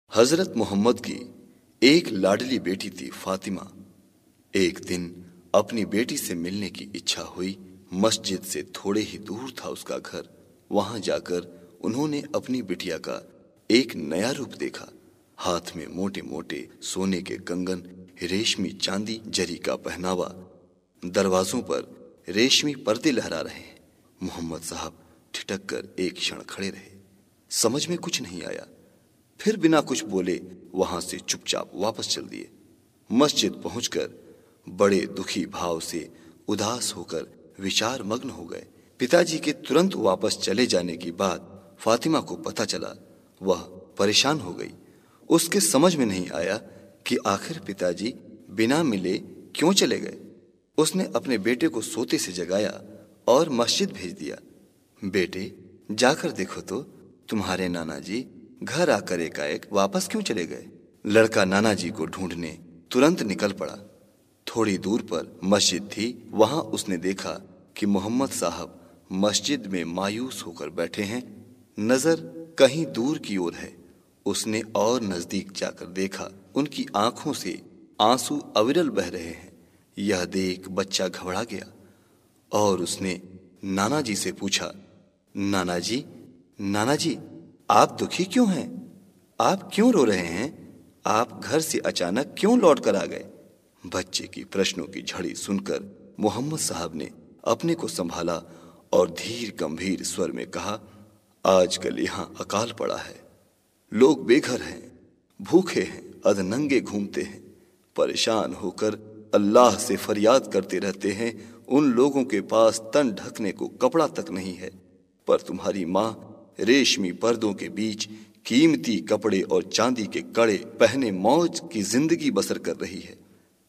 हजरत मोहम्मद की एक लाडली बेटी थी फातिमा। एक दिन अपनी बेटी से मिलने की इच्छा हुई। मस्जिद से थोड़े ही दूर था उसका घर। वहां जाकर उन्होंने अपनी बिटिया का एक नया रूप देखा। हाथ में मोटे मोटे सोने के कंगन, रेशमी चांदी जरी का पहनावा, दरवाजों पर रेशमी पर्दे लहरा रहे हैं। मोहम्मद साहब ठिठक कर एक क्षण खड़े रहे। समझ में कुछ नहीं आया। फिर बिना कुछ बोले वहां से चुपचाप वापस चल दिए। मस्जिद पहुंचकर बड़े दुखी भाव से उदास होकर विचार मग्न हो गए। पिताजी के तुरंत वापस चले जाने की बात फातिमा को पता चला। वह परेशान हो गई। उसके समझ में नहीं आया कि आखिर पिताजी बिना मिले क्यों चले गए। उसने अपने बेटे को सोते से जगाया और मस्जिद भेज दिया। बेटे, जाकर देखो तो तुम्हारे नाना जी घर आकर एकाएक वापस क्यों चले गए। लड़का नाना जी को ढूंढने तुरंत निकल पड़ा। थोड़ी दूर पर मस्जिद थी। वहां उसने देखा कि मोहम्मद साहब मस्जिद में मायूस होकर बैठे हैं। नजर कहीं दूर की ओर है। उसने और नजदीक जाकर देखा। उनकी आंखों से आंसू अविरल बह रहे हैं। यह देख बच्चा घबरा गया और उसने नाना जी से पूछा, नाना जी, नाना जी, आप दुखी क्यों हैं? आप क्यों रो रहे हैं? आप घर से अचानक क्यों लौट कर आ गए? बच्चे की प्रश्नों की झड़ी सुनकर मोहम्मद साहब ने अपने को संभाला और धीर गंभीर स्वर में कहा, आजकल यहाँ अकाल पड़ा है। लोग बेघर हैं, भूखे हैं, अधनंगे घूमते हैं, परेशान होकर अल्लाह से फरियाद करते रहते हैं। उन लोगों के पास तन ढकने को कपड़ा तक नहीं है, पर तुम्हारी माँ रेशमी पर्दों के बीच कीमती कपड़े और चांदी के कड़े पहने मौज की जिंदगी बसर कर रही है।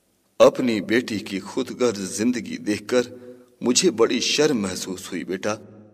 अपनी बेटी की खुदगर्ज जिंदगी देखकर मुझे बड़ी शर्म महसूस हुई बेटा,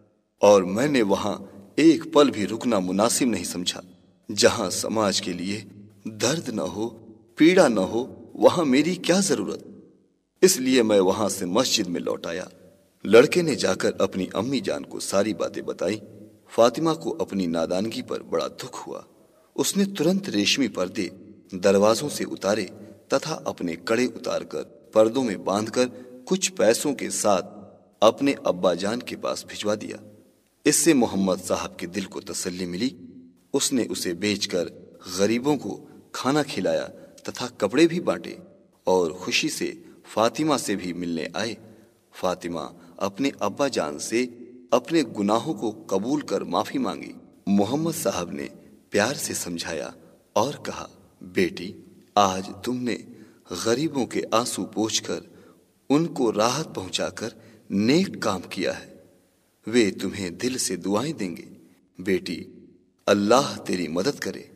और मैंने वहां एक पल भी रुकना मुनासिब नहीं समझा। जहां समाज के लिए दर्द न हो, पीड़ा न हो, वहां मेरी क्या जरूरत। इसलिए मैं वहां से मस्जिद में लौट आया। लड़के ने जाकर अपनी अम्मी जान को सारी बातें बताई। फातिमा को अपनी नादानगी पर बड़ा दुख हुआ। उसने तुरंत रेशमी पर्दे दरवाजों से उतारे तथा अपने कड़े उतारकर पर्दों में बांधकर कुछ पैसों के साथ अपने अब्बा जान के पास भिजवा दिया। इससे मोहम्मद साहब के दिल को तसल्ली मिली। उसने उसे बेचकर गरीबों को खाना खिलाया तथा कपड़े भी बांटे और खुशी से फातिमा से भी मिलने आए। फातिमा अपने अब्बा जान से अपने गुनाहों को कबूल कर माफी मांगी। मोहम्मद साहब ने प्यार से समझाया और कहा, बेटी, आज तुमने गरीबों के आंसू पोंछकर उनको राहत पहुंचाकर नेक काम किया है। वे तुम्हें दिल से दुआएं देंगे। बेटी, अल्लाह तेरी मदद करे।